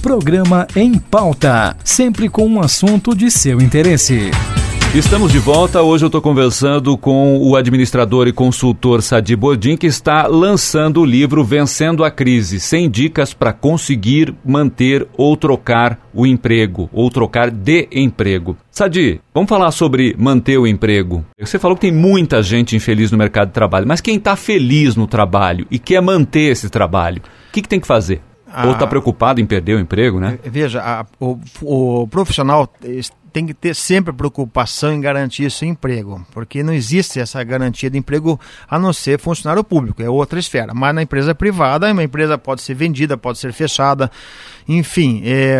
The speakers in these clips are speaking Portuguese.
Programa Em Pauta, sempre com um assunto de seu interesse. Estamos de volta. Hoje eu estou conversando com o administrador e consultor Sadi Bodin, que está lançando o livro Vencendo a Crise, 100 dicas para conseguir manter ou trocar o emprego, ou trocar de emprego. Sadi, vamos falar sobre manter o emprego. Você falou que tem muita gente infeliz no mercado de trabalho, mas quem está feliz no trabalho e quer manter esse trabalho, o que tem que fazer? Ou está preocupado em perder o emprego, né? Veja, o profissional tem que ter sempre preocupação em garantir esse emprego, porque não existe essa garantia de emprego a não ser funcionário público, é outra esfera. Mas na empresa privada, uma empresa pode ser vendida, pode ser fechada, enfim,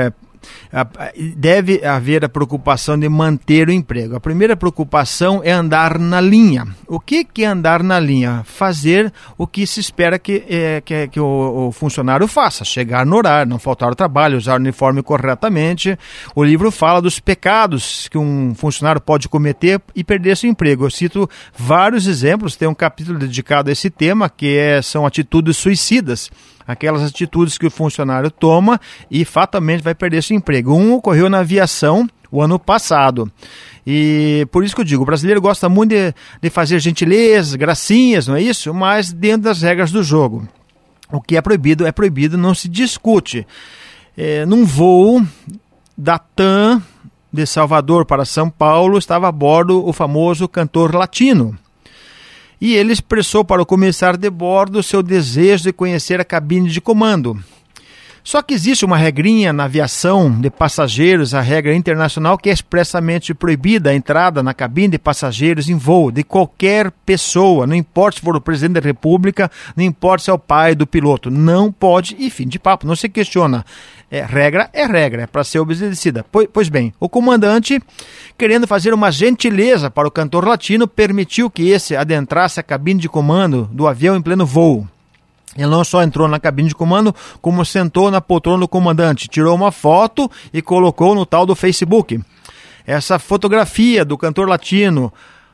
deve haver a preocupação de manter o emprego. A primeira preocupação é andar na linha. O que é andar na linha? Fazer o que se espera que o funcionário faça, chegar no horário, não faltar ao trabalho, usar o uniforme corretamente. O livro fala dos pecados que um funcionário pode cometer e perder seu emprego. Eu cito vários exemplos, tem um capítulo dedicado a esse tema, são atitudes suicidas. Aquelas atitudes que o funcionário toma e fatalmente vai perder seu emprego. Ocorreu na aviação o ano passado. E por isso que eu digo, o brasileiro gosta muito de fazer gentilezas, gracinhas, não é isso? Mas dentro das regras do jogo. O que é proibido, não se discute. Num voo da TAM de Salvador para São Paulo, estava a bordo o famoso cantor latino. E ele expressou para o comissário de bordo seu desejo de conhecer a cabine de comando. Só que existe uma regrinha na aviação de passageiros, a regra internacional, que é expressamente proibida a entrada na cabine de passageiros em voo de qualquer pessoa, não importa se for o presidente da República, não importa se é o pai do piloto, não pode, e fim de papo, não se questiona. Regra é para ser obedecida. Pois bem, o comandante, querendo fazer uma gentileza para o cantor latino, permitiu que esse adentrasse a cabine de comando do avião em pleno voo. Ele não só entrou na cabine de comando, como sentou na poltrona do comandante, tirou uma foto e colocou no tal do Facebook. Essa fotografia do cantor latino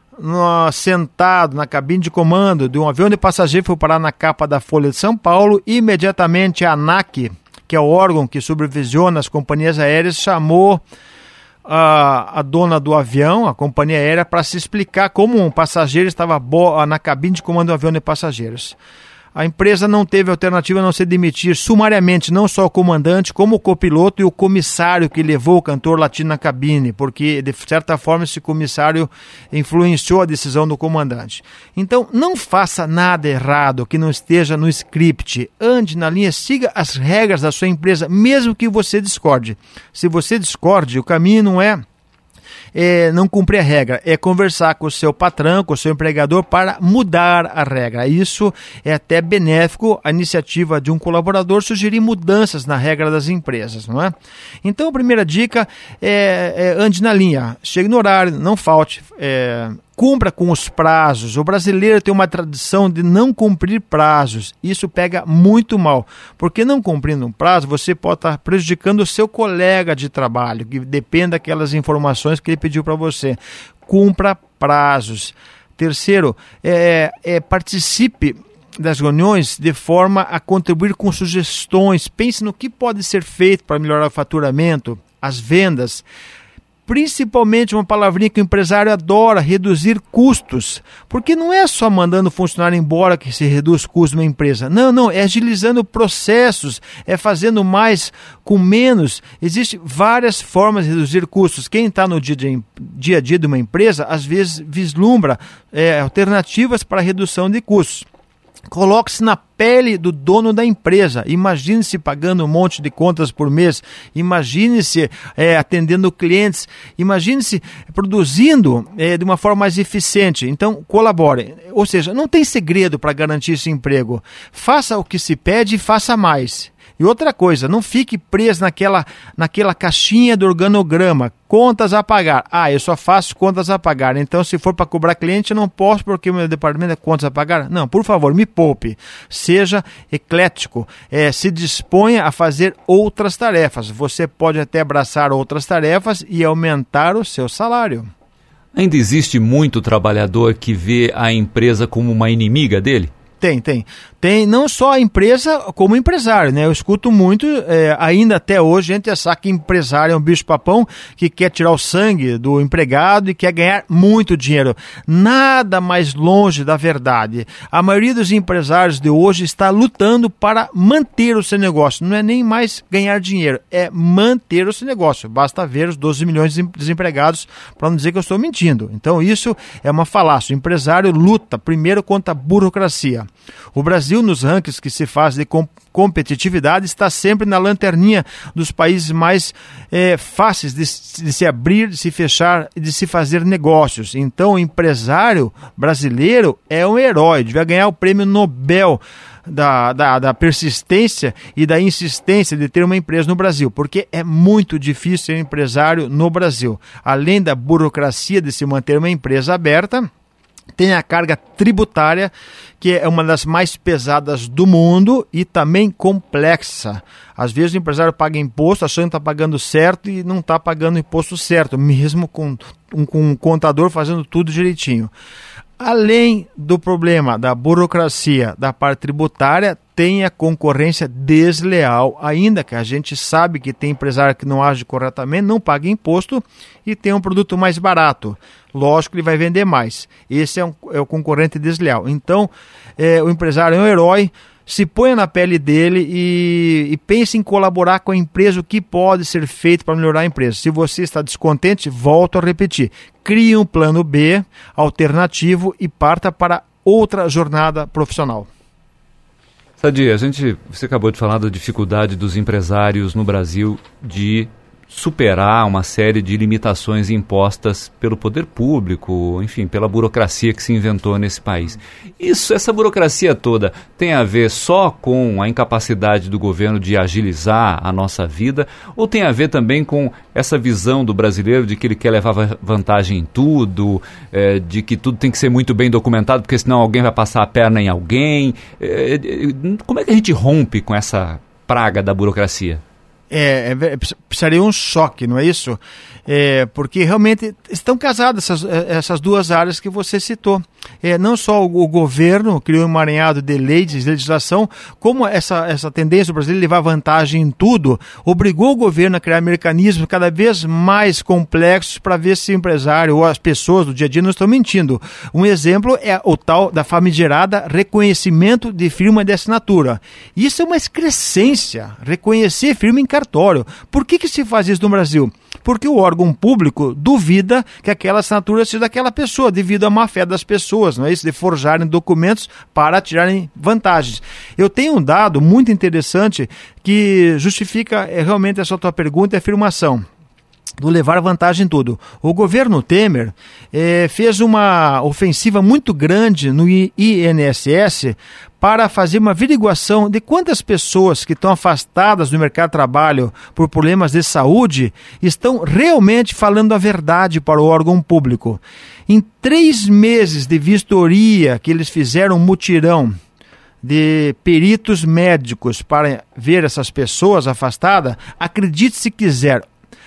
sentado na cabine de comando de um avião de passageiro foi parar na capa da Folha de São Paulo. Imediatamente a ANAC, que é o órgão que supervisiona as companhias aéreas, chamou a dona do avião, a companhia aérea, para se explicar como um passageiro estava na cabine de comando do avião de passageiros. A empresa não teve alternativa a não se demitir sumariamente não só o comandante, como o copiloto e o comissário que levou o cantor latino na cabine, porque, de certa forma, esse comissário influenciou a decisão do comandante. Então, não faça nada errado que não esteja no script. Ande na linha, siga as regras da sua empresa, mesmo que você discorde. Se você discorde, o caminho não é não cumprir a regra, é conversar com o seu patrão, com o seu empregador para mudar a regra. Isso é até benéfico, a iniciativa de um colaborador sugerir mudanças na regra das empresas, não é? Então a primeira dica é ande na linha, chegue no horário, não falte, cumpra com os prazos. O brasileiro tem uma tradição de não cumprir prazos. Isso pega muito mal, porque não cumprindo um prazo, você pode estar prejudicando o seu colega de trabalho, que depende daquelas informações que ele pediu para você. Cumpra prazos. Terceiro, participe das reuniões de forma a contribuir com sugestões. Pense no que pode ser feito para melhorar o faturamento, as vendas. Principalmente uma palavrinha que o empresário adora, reduzir custos. Porque não é só mandando o funcionário embora que se reduz custos numa empresa. Não, é agilizando processos, é fazendo mais com menos. Existem várias formas de reduzir custos. Quem está no dia a dia de uma empresa, às vezes vislumbra alternativas para redução de custos. Coloque-se na pele do dono da empresa. Imagine-se pagando um monte de contas por mês. Imagine-se atendendo clientes. Imagine-se produzindo de uma forma mais eficiente. Então, colabore. Ou seja, não tem segredo para garantir esse emprego. Faça o que se pede e faça mais. E outra coisa, não fique preso naquela caixinha do organograma, contas a pagar. Eu só faço contas a pagar, então se for para cobrar cliente eu não posso porque o meu departamento é contas a pagar. Não, por favor, me poupe, seja eclético, se disponha a fazer outras tarefas. Você pode até abraçar outras tarefas e aumentar o seu salário. Ainda existe muito trabalhador que vê a empresa como uma inimiga dele? Tem não só a empresa como o empresário, né? Eu escuto muito, ainda até hoje, a gente sabe que empresário é um bicho-papão que quer tirar o sangue do empregado e quer ganhar muito dinheiro. Nada mais longe da verdade. A maioria dos empresários de hoje está lutando para manter o seu negócio. Não é nem mais ganhar dinheiro, é manter o seu negócio. Basta ver os 12 milhões de desempregados para não dizer que eu estou mentindo. Então isso é uma falácia. O empresário luta primeiro contra a burocracia. O Brasil, nos rankings que se faz de competitividade, está sempre na lanterninha dos países mais fáceis de se abrir, de se fechar e de se fazer negócios. Então o empresário brasileiro é um herói, devia ganhar o prêmio Nobel da persistência e da insistência de ter uma empresa no Brasil, porque é muito difícil ser empresário no Brasil. Além da burocracia de se manter uma empresa aberta, tem a carga tributária, que é uma das mais pesadas do mundo e também complexa. Às vezes o empresário paga imposto achando que está pagando certo e não está pagando o imposto certo, mesmo com um contador fazendo tudo direitinho. Além do problema da burocracia, da parte tributária, tem a concorrência desleal, ainda que a gente sabe que tem empresário que não age corretamente, não paga imposto e tem um produto mais barato. Lógico que ele vai vender mais. Esse é o concorrente desleal. Então, o empresário é um herói, se ponha na pele dele e pense em colaborar com a empresa, o que pode ser feito para melhorar a empresa. Se você está descontente, volto a repetir, crie um plano B alternativo e parta para outra jornada profissional. Sadi, você acabou de falar da dificuldade dos empresários no Brasil de superar uma série de limitações impostas pelo poder público, enfim, pela burocracia que se inventou nesse país. Essa burocracia toda tem a ver só com a incapacidade do governo de agilizar a nossa vida, ou tem a ver também com essa visão do brasileiro de que ele quer levar vantagem em tudo, de que tudo tem que ser muito bem documentado, porque senão alguém vai passar a perna em alguém? Como é que a gente rompe com essa praga da burocracia? Precisaria um choque, não é isso? Porque realmente estão casadas essas duas áreas que você citou. Não só o governo criou um emaranhado de leis, de legislação, como essa tendência do Brasil de levar vantagem em tudo, obrigou o governo a criar mecanismos cada vez mais complexos para ver se o empresário ou as pessoas do dia a dia não estão mentindo. Um exemplo é o tal da famigerada reconhecimento de firma de assinatura. Isso é uma excrescência, reconhecer firma em cartório. Por que se faz isso no Brasil? Porque o órgão público duvida que aquela assinatura seja daquela pessoa, devido à má fé das pessoas, não é isso? De forjarem documentos para tirarem vantagens. Eu tenho um dado muito interessante que justifica realmente essa tua pergunta e afirmação do levar vantagem em tudo. O governo Temer fez uma ofensiva muito grande no INSS para fazer uma averiguação de quantas pessoas que estão afastadas do mercado de trabalho por problemas de saúde estão realmente falando a verdade para o órgão público. Em 3 meses de vistoria que eles fizeram um mutirão de peritos médicos para ver essas pessoas afastadas, acredite se quiser,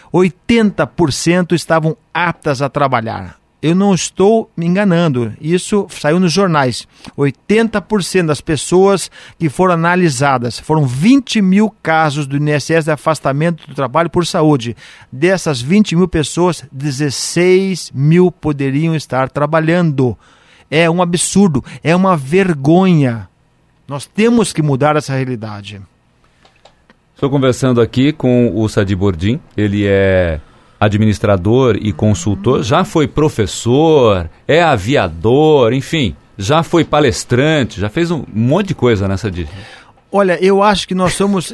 80% estavam aptas a trabalhar. Eu não estou me enganando, isso saiu nos jornais. 80% das pessoas que foram analisadas, foram 20 mil casos do INSS de afastamento do trabalho por saúde. Dessas 20 mil pessoas, 16 mil poderiam estar trabalhando. É um absurdo, é uma vergonha. Nós temos que mudar essa realidade. Estou conversando aqui com o Sadi Bordin, ele é administrador e consultor, já foi professor, é aviador, enfim, já foi palestrante, já fez um monte de coisa nessa Sadi. Olha, eu acho que nós somos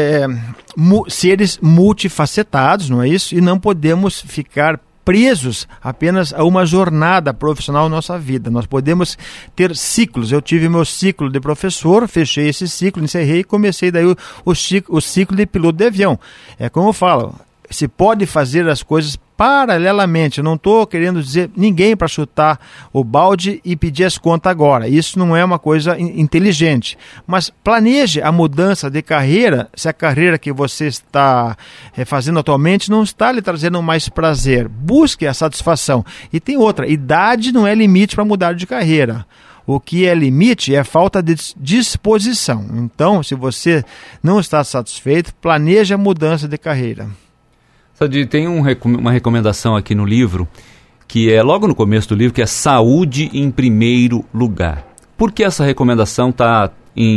seres multifacetados, não é isso? E não podemos ficar presos apenas a uma jornada profissional na nossa vida. Nós podemos ter ciclos. Eu tive meu ciclo de professor, fechei esse ciclo, encerrei e comecei daí o ciclo de piloto de avião. É como eu falo, se pode fazer as coisas paralelamente. Eu não estou querendo dizer ninguém para chutar o balde e pedir as contas agora. Isso não é uma coisa inteligente. Mas planeje a mudança de carreira, se a carreira que você está fazendo atualmente não está lhe trazendo mais prazer. Busque a satisfação. E tem outra, idade não é limite para mudar de carreira. O que é limite é falta de disposição. Então, se você não está satisfeito, planeje a mudança de carreira. Sadi, tem uma recomendação aqui no livro, que é logo no começo do livro, que é saúde em primeiro lugar. Por que essa recomendação está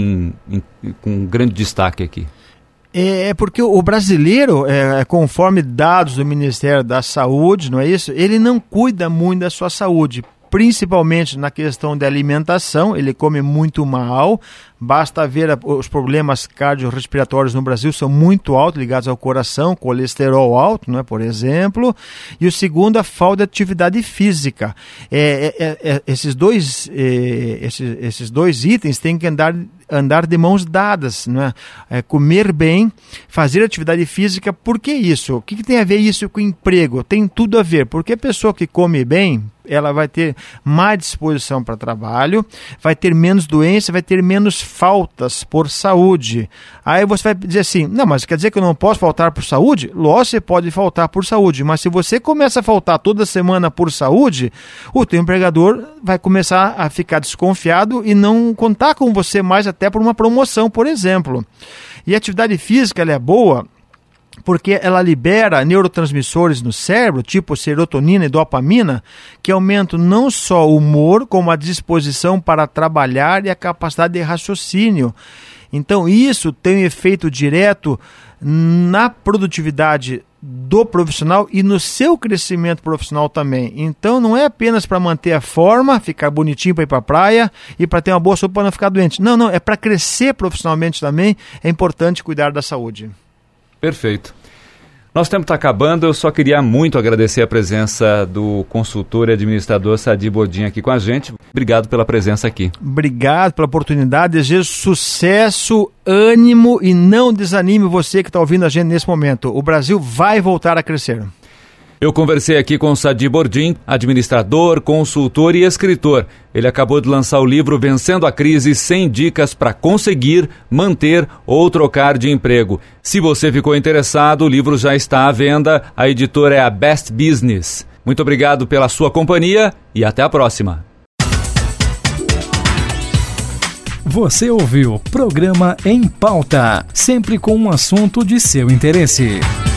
com grande destaque aqui? É porque o brasileiro, conforme dados do Ministério da Saúde, não é isso? Ele não cuida muito da sua saúde, principalmente na questão da alimentação. Ele come muito mal. Basta ver os problemas cardiorrespiratórios no Brasil são muito altos, ligados ao coração, colesterol alto, não é, por exemplo. E o segundo, a falta de atividade física. Esses dois itens têm que andar de mãos dadas, não é? Comer bem, fazer atividade física. Por que isso? O que tem a ver isso com emprego? Tem tudo a ver, porque a pessoa que come bem, ela vai ter mais disposição para trabalho, vai ter menos doença, vai ter menos faltas por saúde. Aí você vai dizer assim, não, mas quer dizer que eu não posso faltar por saúde? Lógico, você pode faltar por saúde, mas se você começa a faltar toda semana por saúde, o teu empregador vai começar a ficar desconfiado e não contar com você mais até por uma promoção, por exemplo. E a atividade física, ela é boa porque ela libera neurotransmissores no cérebro, tipo serotonina e dopamina, que aumentam não só o humor, como a disposição para trabalhar e a capacidade de raciocínio. Então isso tem um efeito direto na produtividade do profissional e no seu crescimento profissional também. Então não é apenas para manter a forma, ficar bonitinho para ir para a praia e para ter uma boa saúde para não ficar doente. Não, é para crescer profissionalmente também, é importante cuidar da saúde. Perfeito. Nosso tempo está acabando, eu só queria muito agradecer a presença do consultor e administrador Sadi Bordin aqui com a gente. Obrigado pela presença aqui. Obrigado pela oportunidade, desejo sucesso, ânimo e não desanime você que está ouvindo a gente nesse momento. O Brasil vai voltar a crescer. Eu conversei aqui com Sadi Bordin, administrador, consultor e escritor. Ele acabou de lançar o livro Vencendo a Crise, 100 dicas para conseguir, manter ou trocar de emprego. Se você ficou interessado, o livro já está à venda. A editora é a Best Business. Muito obrigado pela sua companhia e até a próxima. Você ouviu o programa Em Pauta, sempre com um assunto de seu interesse.